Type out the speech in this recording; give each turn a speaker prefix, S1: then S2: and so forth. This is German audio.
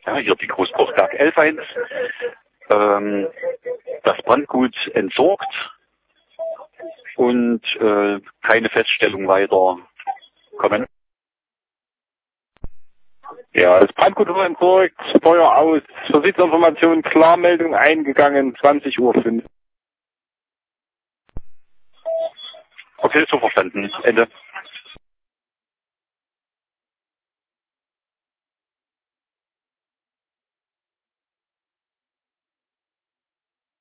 S1: Ja, hier die Großbruchberg 11.1. Das Brandgut entsorgt und keine Feststellung weiter kommen.
S2: Ja, das Brandgut wurde entsorgt, Feuer aus, Versichtsinformation, Klarmeldung eingegangen, 20:05 Uhr.
S1: Okay, so verstanden. Ende.